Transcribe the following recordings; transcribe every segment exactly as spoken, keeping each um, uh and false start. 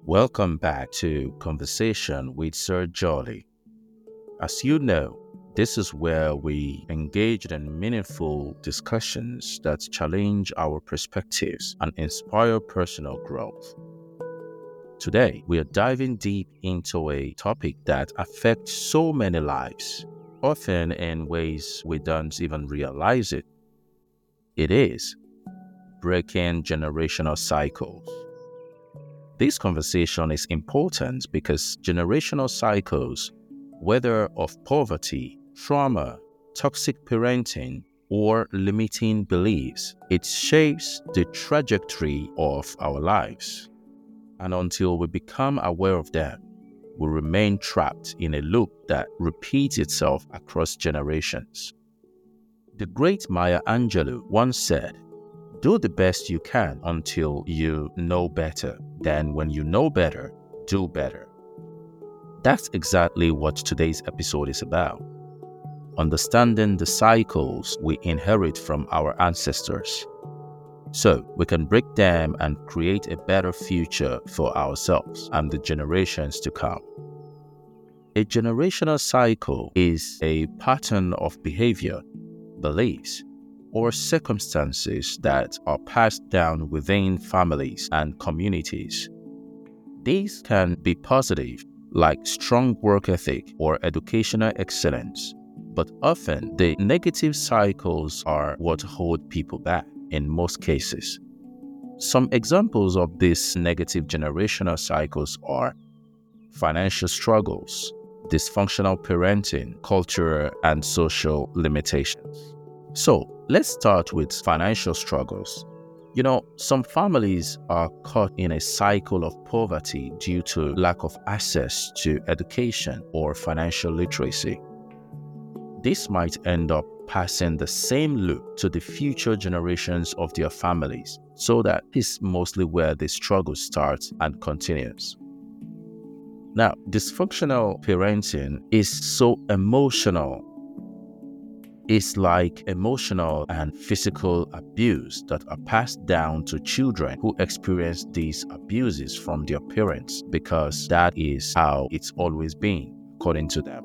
Welcome back to Conversation with Sir Jolly. As you know, this is where we engage in meaningful discussions that challenge our perspectives and inspire personal growth. Today, we are diving deep into a topic that affects so many lives, often in ways we don't even realize it. It is breaking generational cycles. This conversation is important because generational cycles, whether of poverty, trauma, toxic parenting, or limiting beliefs, it shapes the trajectory of our lives. And until we become aware of them, we remain trapped in a loop that repeats itself across generations. The great Maya Angelou once said, "Do the best you can until you know better. Then when you know better, do better." That's exactly what today's episode is about. Understanding the cycles we inherit from our ancestors, so we can break them and create a better future for ourselves and the generations to come. A generational cycle is a pattern of behavior, beliefs, or circumstances that are passed down within families and communities. These can be positive, like strong work ethic or educational excellence, but often the negative cycles are what hold people back in most cases. Some examples of these negative generational cycles are financial struggles, dysfunctional parenting, cultural and social limitations. So, let's start with financial struggles. You know, some families are caught in a cycle of poverty due to lack of access to education or financial literacy. This might end up passing the same loop to the future generations of their families, so that is mostly where the struggle starts and continues. Now, dysfunctional parenting is so emotional. It's like emotional and physical abuse that are passed down to children who experience these abuses from their parents, because that is how it's always been, according to them.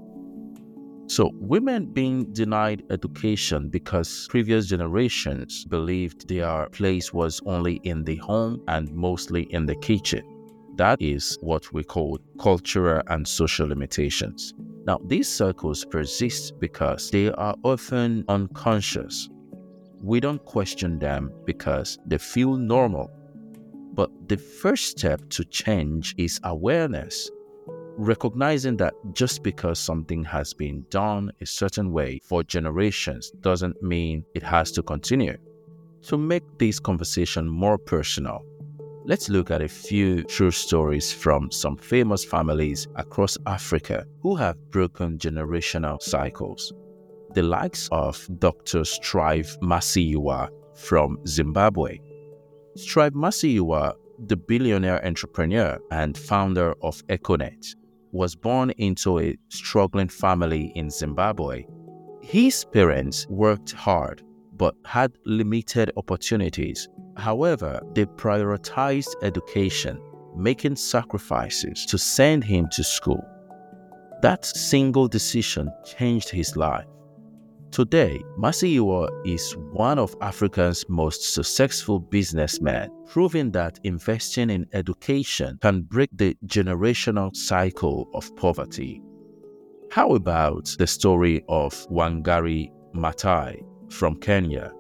So, women being denied education because previous generations believed their place was only in the home and mostly in the kitchen. That is what we call cultural and social limitations. Now, these circles persist because they are often unconscious. We don't question them because they feel normal. But the first step to change is awareness, recognizing that just because something has been done a certain way for generations doesn't mean it has to continue. To make this conversation more personal, let's look at a few true stories from some famous families across Africa who have broken generational cycles. The likes of Doctor Strive Masiyiwa from Zimbabwe. Strive Masiyiwa, the billionaire entrepreneur and founder of Econet, was born into a struggling family in Zimbabwe. His parents worked hard but had limited opportunities. However, they prioritized education, making sacrifices to send him to school. That single decision changed his life. Today, Masiyiwa is one of Africa's most successful businessmen, proving that investing in education can break the generational cycle of poverty. How about the story of Wangari Maathai from Kenya?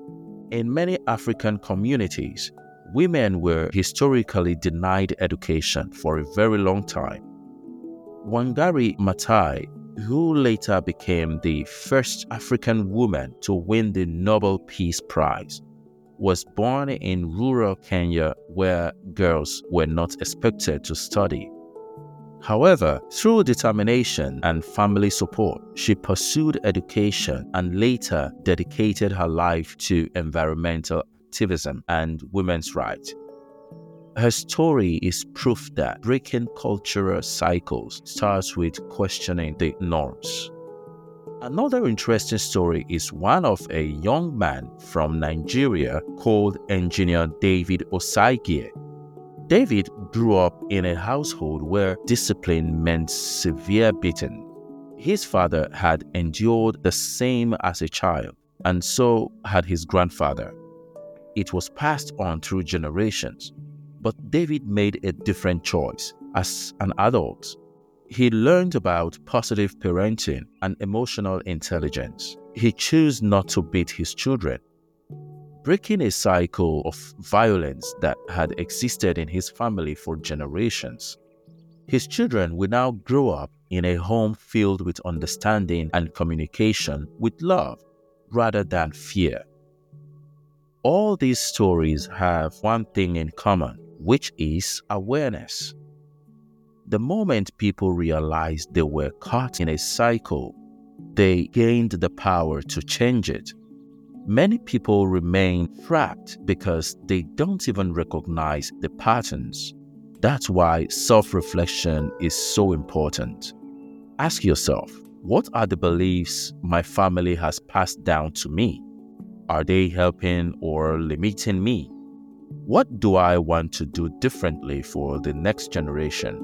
In many African communities, women were historically denied education for a very long time. Wangari Maathai, who later became the first African woman to win the Nobel Peace Prize, was born in rural Kenya where girls were not expected to study. However, through determination and family support, she pursued education and later dedicated her life to environmental activism and women's rights. Her story is proof that breaking cultural cycles starts with questioning the norms. Another interesting story is one of a young man from Nigeria called Engineer David Osagie. David grew up in a household where discipline meant severe beating. His father had endured the same as a child, and so had his grandfather. It was passed on through generations. But David made a different choice. As an adult, he learned about positive parenting and emotional intelligence. He chose not to beat his children, breaking a cycle of violence that had existed in his family for generations. His children will now grow up in a home filled with understanding and communication with love rather than fear. All these stories have one thing in common, which is awareness. The moment people realized they were caught in a cycle, they gained the power to change it. Many people remain trapped because they don't even recognize the patterns. That's why self-reflection is so important. Ask yourself, what are the beliefs my family has passed down to me? Are they helping or limiting me? What do I want to do differently for the next generation?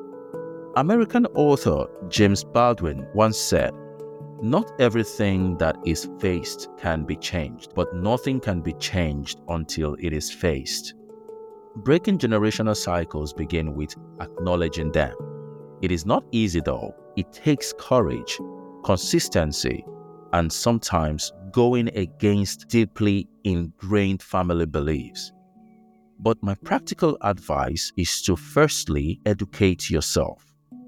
American author James Baldwin once said, "Not everything that is faced can be changed, but nothing can be changed until it is faced." Breaking generational cycles begin with acknowledging them. It is not easy though. It takes courage, consistency, and sometimes going against deeply ingrained family beliefs. But my practical advice is to firstly educate yourself.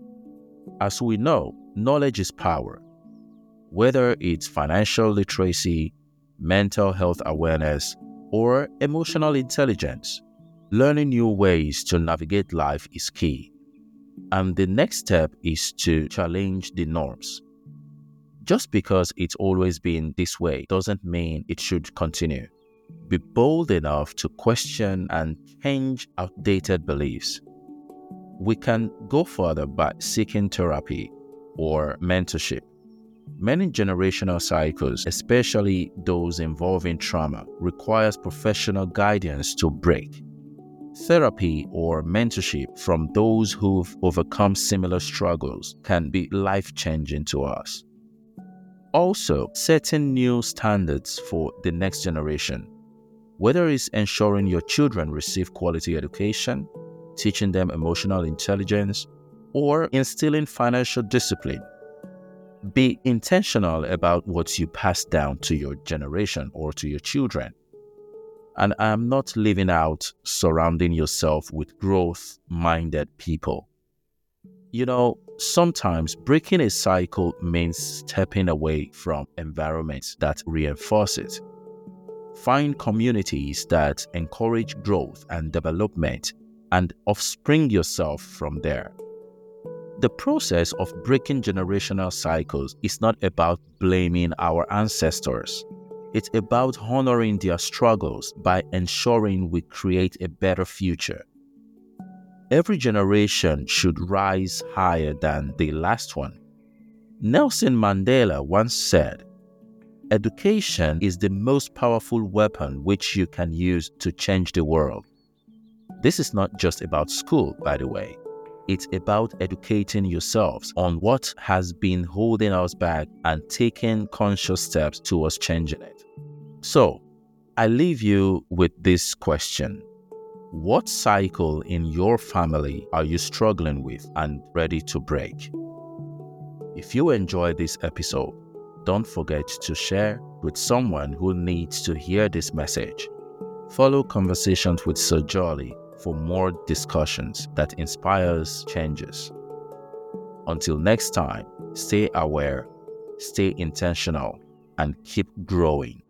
As we know, knowledge is power. Whether it's financial literacy, mental health awareness, or emotional intelligence, learning new ways to navigate life is key. And the next step is to challenge the norms. Just because it's always been this way doesn't mean it should continue. Be bold enough to question and change outdated beliefs. We can go further by seeking therapy or mentorship. Many generational cycles, especially those involving trauma, requires professional guidance to break. Therapy or mentorship from those who've overcome similar struggles can be life-changing to us. Also, setting new standards for the next generation. Whether it's ensuring your children receive quality education, teaching them emotional intelligence, or instilling financial discipline. Be intentional about what you pass down to your generation or to your children. And I am not leaving out surrounding yourself with growth-minded people. You know, sometimes breaking a cycle means stepping away from environments that reinforce it. Find communities that encourage growth and development and offspring yourself from there. The process of breaking generational cycles is not about blaming our ancestors. It's about honoring their struggles by ensuring we create a better future. Every generation should rise higher than the last one. Nelson Mandela once said, "Education is the most powerful weapon which you can use to change the world." This is not just about school, by the way. It's about educating yourselves on what has been holding us back and taking conscious steps towards changing it. So, I leave you with this question. What cycle in your family are you struggling with and ready to break? If you enjoyed this episode, don't forget to share with someone who needs to hear this message. Follow Conversations with Sir Jolly for more discussions that inspires changes. Until next time, stay aware, stay intentional, and keep growing.